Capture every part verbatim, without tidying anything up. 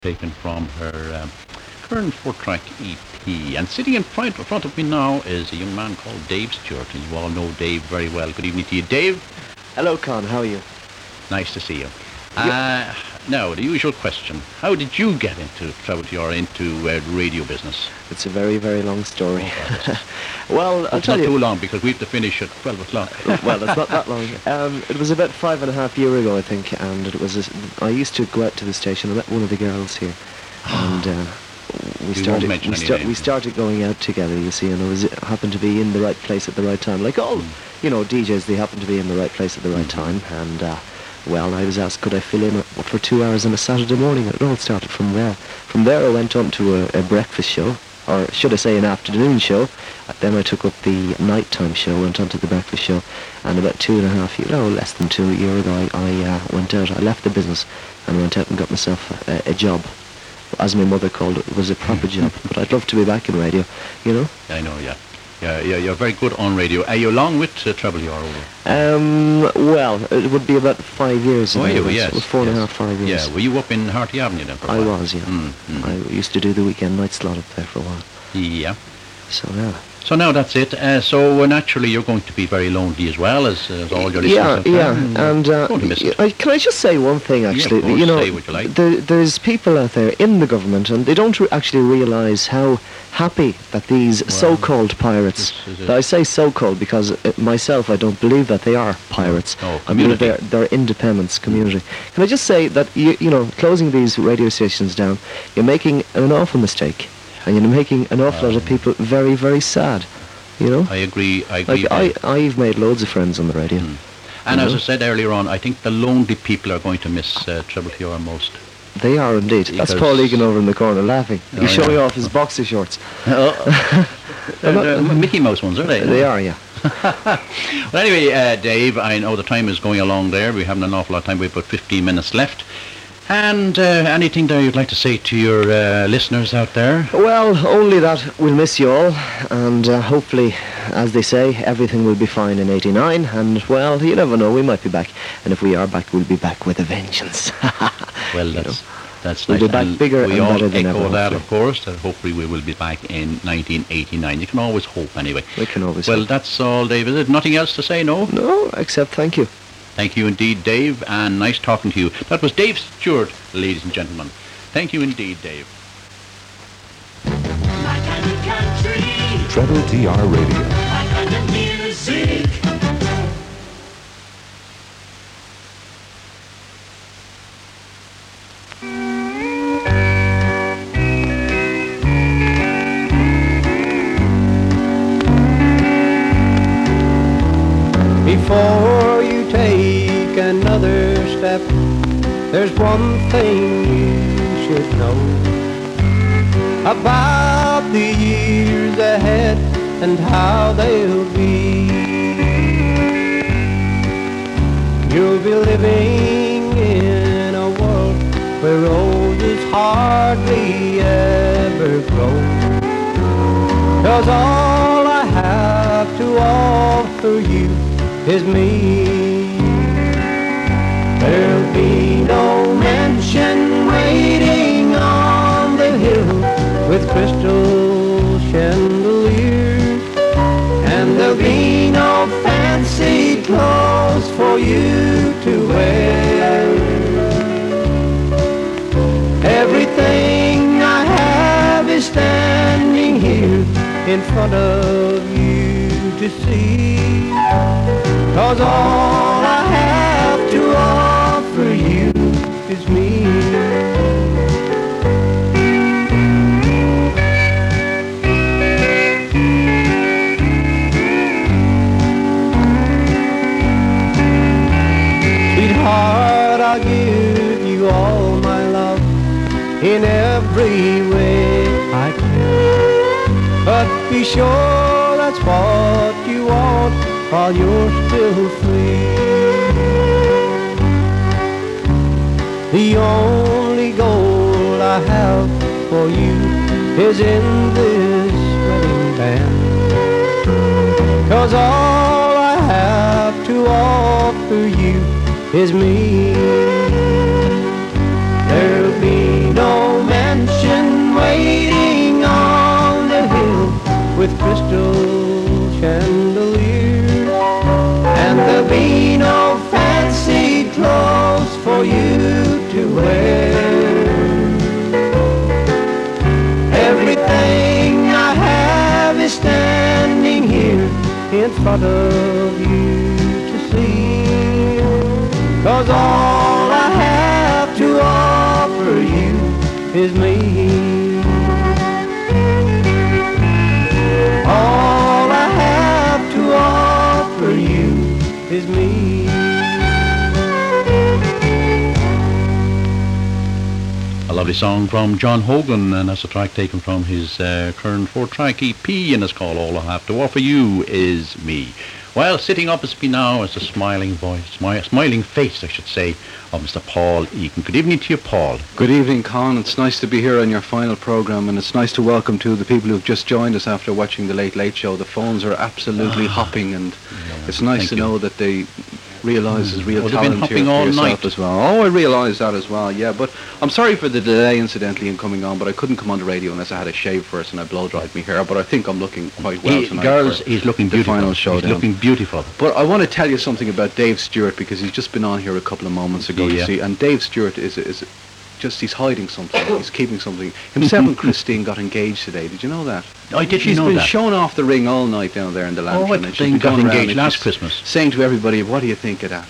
taken from her um, current four-track E P. And sitting in front, in front of me now is a young man called Dave Stewart, and you all know Dave very well. Good evening to you, Dave. Hello, Con. How are you? Nice to see you. Uh, now, the usual question. How did you get into travel or into uh, the radio business? It's a very, very long story. Oh, well, I'll it's tell not you. too long because we have to finish at twelve o'clock. Well, it's not that long. Um, it was about five and a half year ago, I think, and it was. A, I used to go out to the station. I met one of the girls here, and uh, we You started. won't mention We, any sta- names. we started going out together. You see, and I was happened to be in the right place at the right time. Like all, Mm. you know, D Js, they happen to be in the right place at the right Mm. time, and. Uh, Well, I was asked could I fill in for two hours on a Saturday morning. It all started from there. From there I went on to a, a breakfast show, or should I say an afternoon show. Then I took up the nighttime show, went on to the breakfast show, and about two and a half years, oh, less than two years ago, I, I uh, went out, I left the business and went out and got myself a, a job. As my mother called it, it was a proper job. But I'd love to be back in radio, you know? I know, yeah. Yeah, yeah, you're very good on radio. Are you along with uh, Treble Your Over? Um, well, it would be about five years. Oh, now, you, it was- yes. It was four and a yes. half, five years. Yeah, were you up in Harty Avenue then for a I while? was, yeah. Mm, mm. I used to do the weekend night slot up there for a while. Yeah. So, yeah. So now that's it. Uh, so uh, naturally you're going to be very lonely as well as, as all your listeners. Yeah, out there. yeah, Mm, and uh, going to miss it. I, can I just say one thing? Actually, of course, you know, say what you like. there, there's people out there in the government, and they don't re- actually realise how happy that these Well, so-called pirates. this is it. That I say so-called because uh, myself, I don't believe that they are pirates. No, I believe community. they're they're independence community. Can I just say that you you know, closing these radio stations down, you're making an awful mistake, and you're making an awful lot of people very, very sad. You know. I agree, I agree. Like I, I've made loads of friends on the radio. Mm. And you as know? I said earlier on, I think the lonely people are going to miss uh, Treble T R most. They are indeed. That's Because- Paul Egan over in the corner laughing. Oh, He's showing yeah. off his boxer shorts. Oh, I'm not- they're Mickey Mouse ones, are they? They are, yeah. Well, anyway, uh, Dave, I know the time is going along there. We haven't an awful lot of time. We have about fifteen minutes left. And uh, anything there you'd like to say to your uh, listeners out there? Well, only that we'll miss you all, and uh, hopefully, as they say, everything will be fine in eighty-nine, and, well, you never know, we might be back, and if we are back, we'll be back with a vengeance. Well, You that's that's We'll nice. be back And bigger we and all better than echo ever, that, hopefully. of course, that hopefully we will be back in nineteen eighty-nine. You can always hope, anyway. We can always Well, hope. that's all, Dave, is it? Nothing else to say, no? No, except thank you. Thank you indeed, Dave, and nice talking to you. That was Dave Stewart, ladies and gentlemen. Thank you indeed, Dave. My kind of country, Treble T R Radio. my kind of music. Before you take another step, there's one thing you should know about the years ahead and how they'll be. You'll be living in a world where roses hardly ever grow. 'Cause all I have to offer you is me. There'll be no mansion waiting on the hill with crystal chandeliers, and there'll be no fancy clothes for you to wear. Everything I have is standing here in front of you to see. 'Cause all I have to offer you is me. Sweetheart, I'll give you all my love in every way I can. But be sure that's what you want while you're still free. The only goal I have for you is in this wedding band. 'Cause all I have to offer you is me. There'll be no in front of you to see. 'Cause all I have to offer you is me. All I have to offer you is me. A lovely song from John Hogan, and that's a track taken from his uh, current four-track E P, and it's called All I Have to Offer You Is Me. Well, sitting opposite me now is a smiling voice, smi- smiling face, I should say, of Mister Paul Egan. Good evening to you, Paul. Good evening, Con. It's nice to be here on your final programme, and it's nice to welcome to the people who've just joined us after watching the Late Late Show. The phones are absolutely hopping, and Yeah, it's nice thank to you. know that they realise there's real Oh, they've been talent here hopping for all yourself night. as well. Oh, I realise that as well, yeah. But I'm sorry for the delay, incidentally, in coming on, but I couldn't come on the radio unless I had a shave first, and I blow-dried me hair. But I think I'm looking quite well He, tonight. girls, for he's looking the beautiful. final He's showdown. looking beautiful. But I want to tell you something about Dave Stewart, because he's just been on here a couple of moments ago, you Yeah. see, and Dave Stewart is is just, he's hiding something, he's keeping something. Himself and Christine got engaged today, did you know that? I didn't She's know been that. shown off the ring all night down there in the lantern. I and thought she's they been got going around engaged and last she's Christmas. saying to everybody, what do you think of that?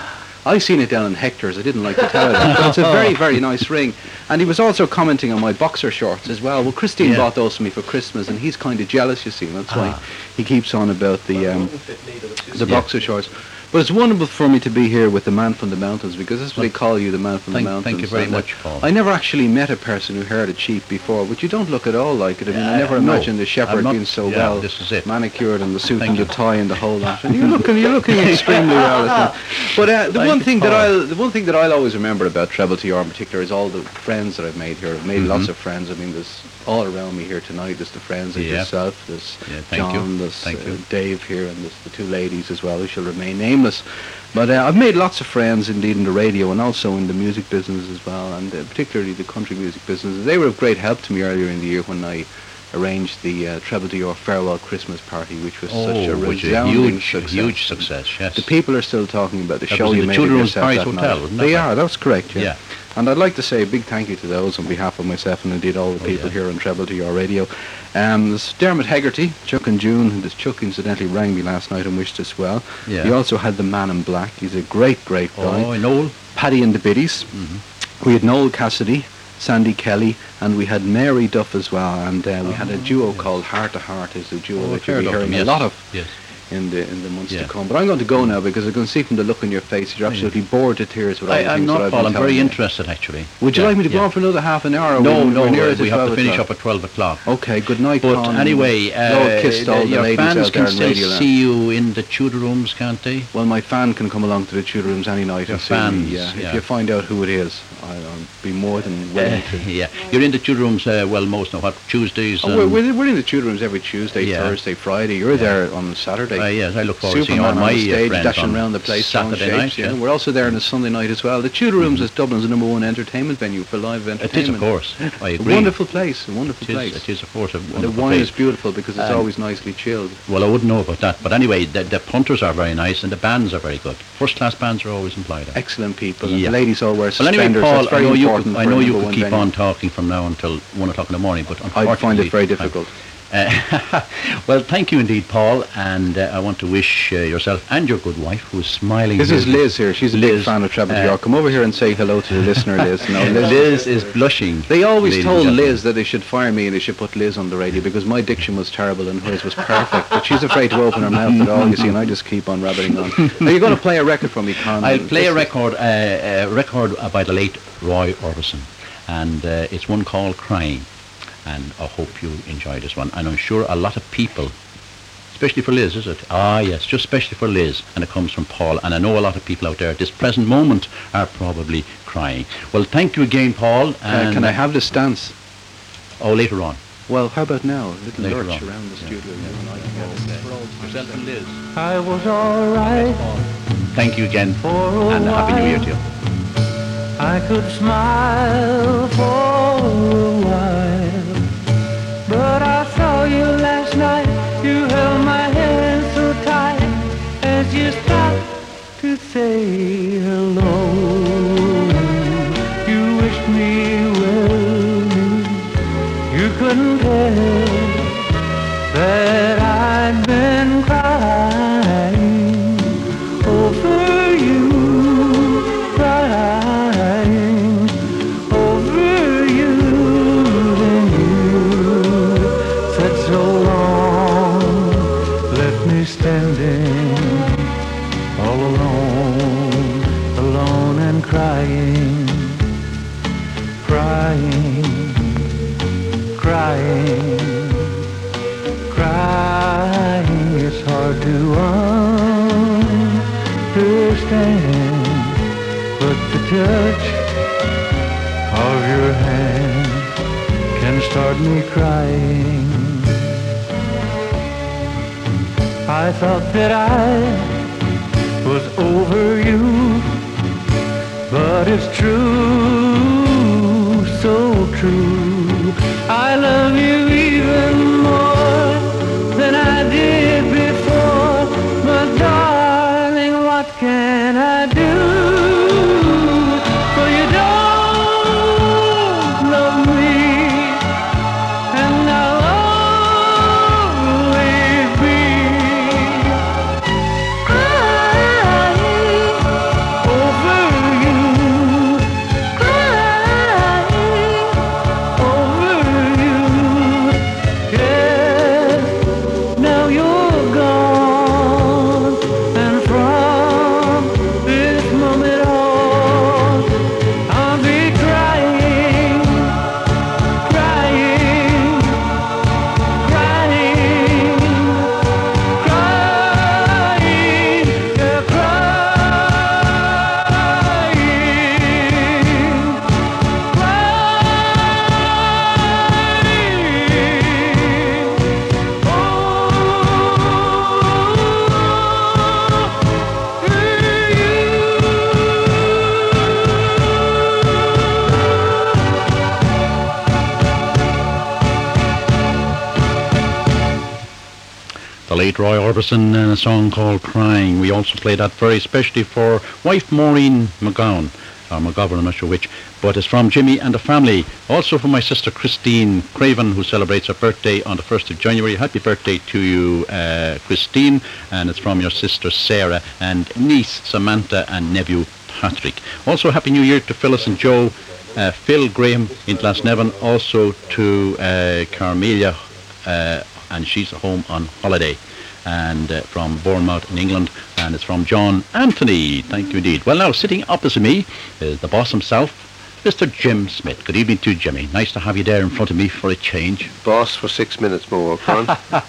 I seen it down in Hector's, I didn't like to tell her that, but it's a very, very nice ring. And he was also commenting on my boxer shorts as well. Well, Christine Yeah. bought those for me for Christmas, and he's kind of jealous, you see, and that's Ah. why he keeps on about the um, the Yeah. boxer shorts. But it's wonderful for me to be here with the man from the mountains, because that's what they call you, the man from Thank- the mountains. thank you very And, uh, much, Paul. I never actually met a person who heard a cheap before, but you don't look at all like it. I mean, I Uh, never no, imagined the I'm shepherd not- being so yeah, well this is it. manicured, and the suit Thank and you. the tie and the whole lot. And you're looking, you're looking extremely well. I think. But uh, the Thank one you, thing that Paul. I'll, the one thing that I'll always remember about Treble T R in particular is all the friends that I've made here. I've made lots Mhm. of friends. I mean, there's all around me here tonight. There's the friends like Yeah. yourself. There's Yeah, thank you. John. There's Thank uh, you. Dave here, and there's the two ladies as well who shall remain nameless. But uh, I've made lots of friends indeed in the radio and also in the music business as well, and uh, particularly the country music business. They were of great help to me earlier in the year when I arranged the uh, Treble D or Farewell Christmas Party, which was such a Oh, which is a resounding huge, success. huge success, yes. The people are still talking about the That show was in you the made Tudor of Rooms yourself Paris that Hotel, night. wasn't that They right? are, that's correct, yeah. Yeah. And I'd like to say a big thank you to those on behalf of myself and indeed all the Oh, people yeah. here on Treble T R Radio. Um, there's Dermot Hegarty, Chuck and June, and this Chuck incidentally rang me last night and wished us well. Yeah. He also had the Man in Black. He's a great, great guy. Oh, Noel. Paddy and the Biddies. Mhm. We had Noel Cassidy, Sandy Kelly, and we had Mary Duff as well. And uh, we had a duo called Heart to Heart, is a duo Oh, that you'll heard be of hearing them, a yes. lot of Yes. in the in the months Yeah. to come. But I'm going to go now because I can see from the look on your face you're absolutely bored to tears with all I, the I'm things that not, I've Paul. been I'm very telling you. interested, actually. Would you Yeah, like me to go yeah. on for another half an hour? Or No, we, no, we're near uh, it we at have to twelve finish o'clock. up at twelve o'clock. Okay, good night, But Con. anyway, Well uh, kissed all the your ladies fans out there can in still Radio Land. see you in the Tudor Rooms, can't they? Well, my fan can come along to the Tudor Rooms any night Your and see me. fans, Yeah. yeah. If you find out who it is, I, I'll be more than willing Uh, to. yeah, you're in the Tudor Rooms, uh, well, most now, what, Tuesdays? Oh, and- we're, we're, we're in the Tudor Rooms every Tuesday, Yeah. Thursday, Friday. You're there on Saturday. Uh, yes, I look forward to seeing Superman all my on the stage, uh, friends dashing on around the place, throwing Saturday shapes, night. yeah. Yeah. We're also there on a Sunday night as well. The Tudor Rooms is Dublin's number one entertainment venue for live It entertainment. is, of course. I A agree. wonderful place, a wonderful It is, place. it is, of course, a And the wonderful wine place. is beautiful because it's Um, always nicely chilled. Well, I wouldn't know about that. But anyway, the, the punters are very nice and the bands are very good. First-class bands are always employed. at. Excellent people. And Yeah. the ladies all wear Well, suspenders. anyway, Paul, That's I very know you important could, I for a know you number could one keep venue. on talking from now until one o'clock in the morning, but I'd find it unfortunately, very I'm- difficult. Uh, well, thank you indeed, Paul, and uh, I want to wish uh, yourself and your good wife, who is smiling. This here. is Liz here. She's a big Liz, fan of Treble T uh, R. Come over here and say hello to the listener, Liz. No, Liz. Liz is blushing. They always ladies told and gentlemen. Liz that they should fire me and they should put Liz on the radio because my diction was terrible and hers was perfect. But she's afraid to open her mouth at all, you see, and I just keep on rabbiting on. Are you going to play a record for me, Con? I'll play a This- record, uh, a record uh, by the late Roy Orbison, and uh, it's one called Crying, and I hope you enjoy this one. And I'm sure a lot of people, especially for Liz, is it? Ah, yes, just especially for Liz, and it comes from Paul, and I know a lot of people out there at this present moment are probably crying. Well, thank you again, Paul. Uh, And can I have this dance? Oh, later on. Well, how about now? A little Later lurch on. around the studio. You and I together. Yourself and Liz. I was alright Thank you again, for a and a Happy New Year while. to you. I could smile for a while, but I saw you last night. You held my hand so tight as you stopped to say hello. You wished me well, you couldn't tell that I'd been crying. and start me crying. I thought that I was over you, but it's true, so true. I love you even more than I did before, but darling, what can I do? For you don't love me, and I'll always be crying over you, crying over you. Yes, now you're gone, and from this moment on, I'll be crying, crying, crying, crying, yeah, The late Roy Orbison and a song called Crying. We also played that very especially for wife Maureen McGowan, or McGovern, I'm not sure which, but it's from Jimmy and the family. Also for my sister Christine Craven, who celebrates her birthday on the first of January. Happy birthday to you, uh, Christine, and it's from your sister Sarah and niece Samantha and nephew Patrick. Also Happy New Year to Phyllis and Joe, uh, Phil Graham in Glasnevin, also to uh, Carmelia, uh, and she's home on holiday, and uh, from Bournemouth in England, and it's from John Anthony. Thank you indeed. Well, now sitting opposite me is the boss himself, Mister Jim Smith. Good evening to you, Jimmy. Nice to have you there in front of me for a change. Boss for six minutes more, Con.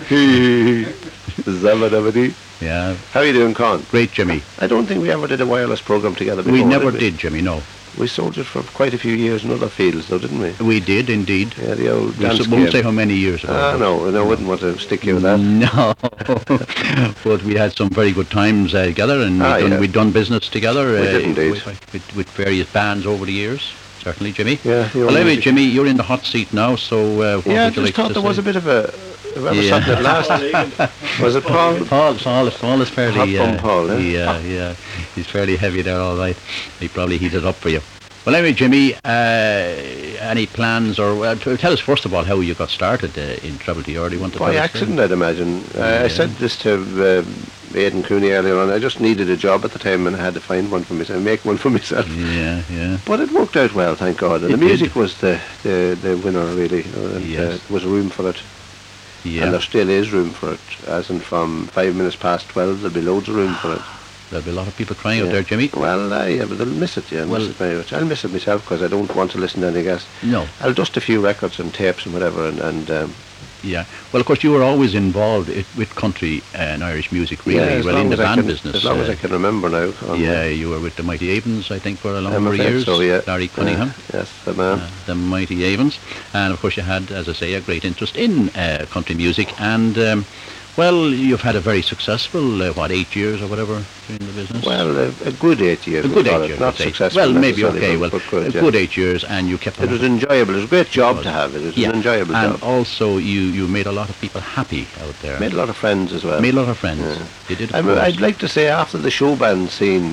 Zabba-dabba-dee. Yeah, How are you doing, Con? great, Jimmy. I don't think we ever did a wireless program together before. We never did, did, Jimmy, no. We soldiered for quite a few years in other fields, though, didn't we? We did, indeed. Yeah, the old We dance s- won't game. say how many years ago. Ah, no, no, I wouldn't want to stick you with that. No, but we had some very good times uh, together, and Ah, we've, done, yeah. we've done business together. We uh, did indeed. With, with, with various bands over the years, certainly, Jimmy. Yeah, the Well, old anyway, music. Jimmy, you're in the hot seat now, so uh, what Yeah, I would you just like thought to there say? was a bit of a... Whoever Yeah. sat there last... Was it Paul? Paul, Paul, Paul is fairly, Hot bum uh, Paul, eh? yeah, yeah, he's fairly heavy there, all right. He probably heated up for you. Well, anyway, Jimmy, uh, any plans, or uh, t- tell us first of all how you got started uh, in Treble T, or do you want to By tell us accident, I'd imagine. Uh, Yeah. I said this to uh, Aidan Cooney earlier on. I just needed a job at the time, and I had to find one for myself, make one for myself. first? Yeah, yeah. But it worked out well, thank God. And It the music did. was the, the, the winner, really. And Yes. uh, there was room for it. Yeah, And there still is room for it. As in from five minutes past twelve, there'll be loads of room for it. there'll be a lot of people crying out Yeah. there, Jimmy. Well, uh, yeah, but they'll miss it, yeah. Well- Miss it very much. I'll miss it myself because I don't want to listen to anything else. No, I'll dust a few records and tapes and whatever, and, and um, yeah. Well, of course, you were always involved i with country and Irish music, really, yeah, as well, long in the as I band can, business. As long as uh, I can remember now. on Yeah, the- you were with the Mighty Avens, I think, for a I'm number of afraid years. so, yeah. Larry Cunningham, Yeah, yes, the man. uh, the Mighty Avens. And, of course, you had, as I say, a great interest in uh, country music. And, um, well, you've had a very successful, uh, what, eight years or whatever in the business? Well, a, a good eight years. a we good call eight it. years. Not I'd say. successful. Well, maybe necessarily, okay. but- Well, but good, a yeah. good eight years, and you kept It was enjoyable. It was a great job to have. It was yeah. an enjoyable and job. also, you, you made a lot of people happy out there. Made a lot of friends as well. Made a lot of friends. Yeah. You did. Of I mean, course. I'd like to say after the show band scene,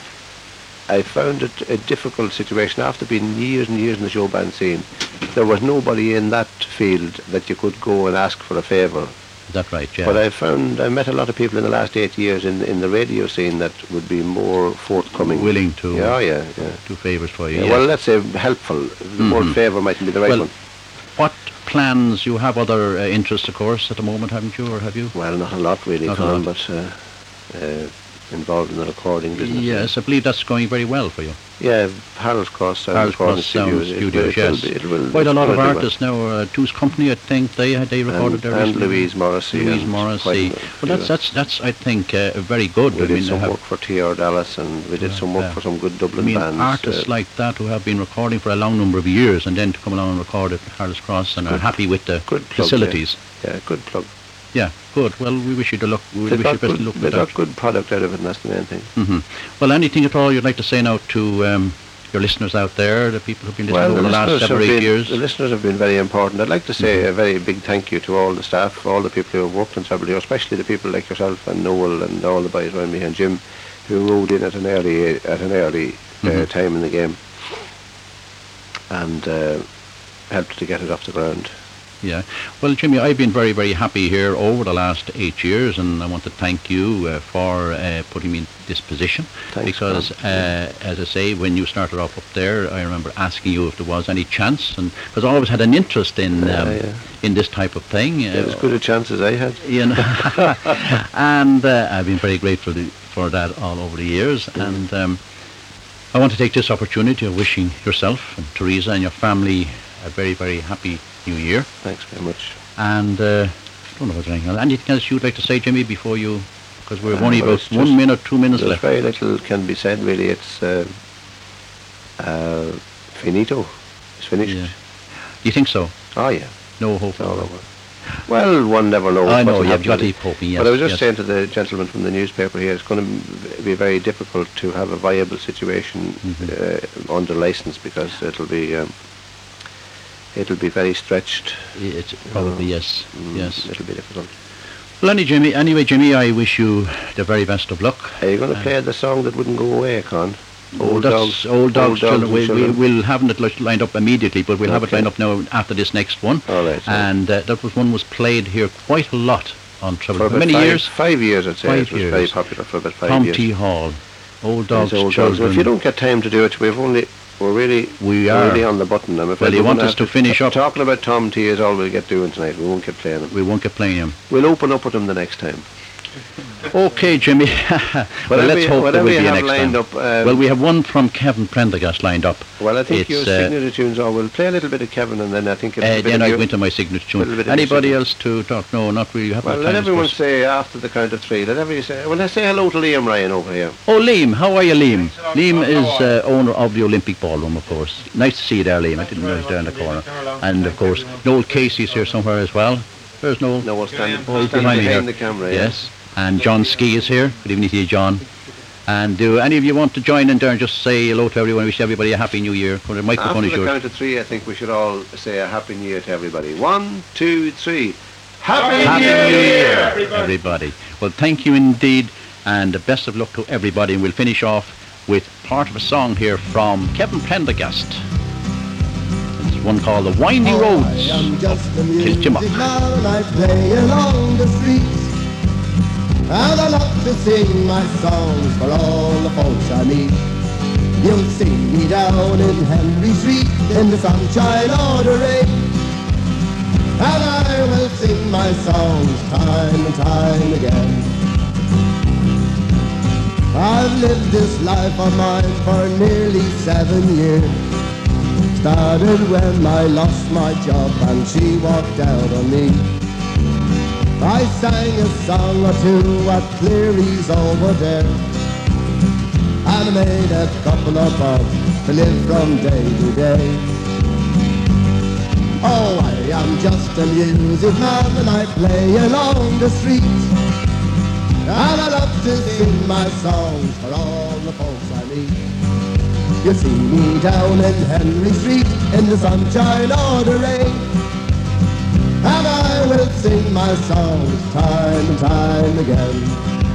I found it a difficult situation. After being years and years in the show band scene, there was nobody in that field that you could go and ask for a favour. Is that right? Yeah. But I found, I met a lot of people in the last eight years in in the radio scene that would be more forthcoming. willing to Yeah, yeah, yeah. do favours for you. Yeah, yes. well, let's say helpful. The Mhm. word favour mightn't be the right Well, one. What plans? You have other uh, interests, of course, at the moment, haven't you, or have you? Well, not a lot really, Not a Colin, lot. but uh, uh, involved in the recording business. Yes, I believe that's going very well for you. Yeah, Harold's Cross Sound Harold's Recording Cross Sound Studios. Studios, it, yes. It will, it will, Quite a it's lot of gonna do artists now. Uh, Two's Company, I think, they they recorded well. there And, and recently. Louise Morrissey. Louise and Morrissey. quite a Well, that's, few. that's, that's I think, uh, very good. We I did mean, some have- work for T R Dallas, and we did Yeah, some work yeah. for some good I Dublin mean, bands. artists uh, like that who have been recording for a long number of years and then to come along and record at Harold's Cross and are Good- happy with the good plug, facilities. Yeah, good plug. Yeah, good. Well, we wish you the luck. We They wish you got, the best good, of luck they with got that. good product out of it, and that's the main thing. hmm Well, anything at all you'd like to say now to um, your listeners out there, the people who've been listening Well, over the the last listeners, seven or have eight been, years? the listeners have been very important. I'd like to say Mhm. a very big thank you to all the staff, all the people who have worked on Treble, especially the people like yourself and Noel and all the boys around me and Jim, who rode in at an early at an early uh, Mhm. time in the game and uh, helped to get it off the ground. Yeah. Well, Jimmy, I've been very, very happy here over the last eight years, and I want to thank you uh, for uh, putting me in this position. Thanks, because, uh, as I say, when you started off up there, I remember asking you if there was any chance, and because I always had an interest in Yeah, um, yeah. in this type of thing. Yeah, as good a chance as I had. You know, and uh, I've been very grateful to, for that all over the years. Mm. And um, I want to take this opportunity of wishing yourself and Teresa and your family a very, very happy New Year. Thanks very much. And uh, I don't know if there's anything else. Anything else you'd like to say, Jimmy, before you? Because we're Uh, only well, about it's one just- minute, two minutes There's left. very little can be said really. It's uh, uh, finito. It's finished. Yeah. You think so? Oh yeah. No hope. It's all over. Well, one never knows. I know, what'll you've happen got to really. keep hoping, yes. But I was just yes. saying to the gentleman from the newspaper here, it's going to be very difficult to have a viable situation Mhm. uh, under license because it'll be um, it'll be very stretched. It's probably, yes, Mm, yes. It'll be difficult. Well, anyway, Jimmy, anyway, Jimmy, I wish you the very best of luck. Are you going to Uh, play the song that wouldn't go away, Con? Old dogs, old dogs. Old children. Dogs We, and we, Children. we'll have it li- lined up immediately, but we'll have it Okay. lined up now after this next one. All right. so And uh, that was one was played here quite a lot on Treble. for For about many five, years. Five years, I'd say. Five it was very years. popular for about five Tom years. T. Hall, Old Dogs, These old Children. dogs. Well, if you don't get time to do it, we've only we're really We we're are. really on the button. I'm afraid Well, you we're want gonna us have to finish up? Talking about Tom T is all we'll get doing tonight. We won't get playing him. We won't get playing him. We'll open up with him the next time. Okay, Jimmy. well, Whatever let's you- hope there whatever will you be a have next lined time. up, um, well, we have one from Kevin Prendergast lined up. Well, I think It's, your uh, signature tunes are. We'll play a little bit of Kevin, and then I think Uh, it'll be a bit then of I your- go into my signature little tune. bit of your Anybody signature. else to talk? No, not really. You have Well, not let time everyone discuss. say after the count of three. Let everyone say. Well, let's say hello to Liam Ryan over here. Oh, Liam, how are you, Liam? Liam is uh, owner of the Olympic Ballroom, of course. Nice to see you there, Liam. I didn't know he was there in the corner. And, of course, Noel Casey's here somewhere as well. Where's Noel? No, we're standing, Oh, he's standing behind me behind here. the camera. yeah. Yes. And John Ski is here. Good evening to you, John. And do any of you want to join in there and just say hello to everyone? Wish everybody a happy new year. Well, the microphone After is the yours. count of three, I think we should all say a happy new year to everybody. One, two, three. Happy, Happy New New Year! Year, everybody. Well, thank you indeed, and the best of luck to everybody. And we'll finish off with part of a song here from Kevin Prendergast. It's one called The Windy Roads I am just a of music Kiltimmock. man and I play along the streets. And I love to sing my songs for all the folks I meet. You'll see me down in Henry Street in the sunshine or the rain. And I will sing my songs time and time again. I've lived this life of mine for nearly seven years. Started when I lost my job and she walked out on me. I sang a song or two at Cleary's over there, and I made a couple of bucks to live from day to day. Oh, I am just a music man and I play along the street, and I love to sing my songs for all the folks I meet. You see me down in Henry Street in the sunshine or the rain, and I will sing my songs time and time again.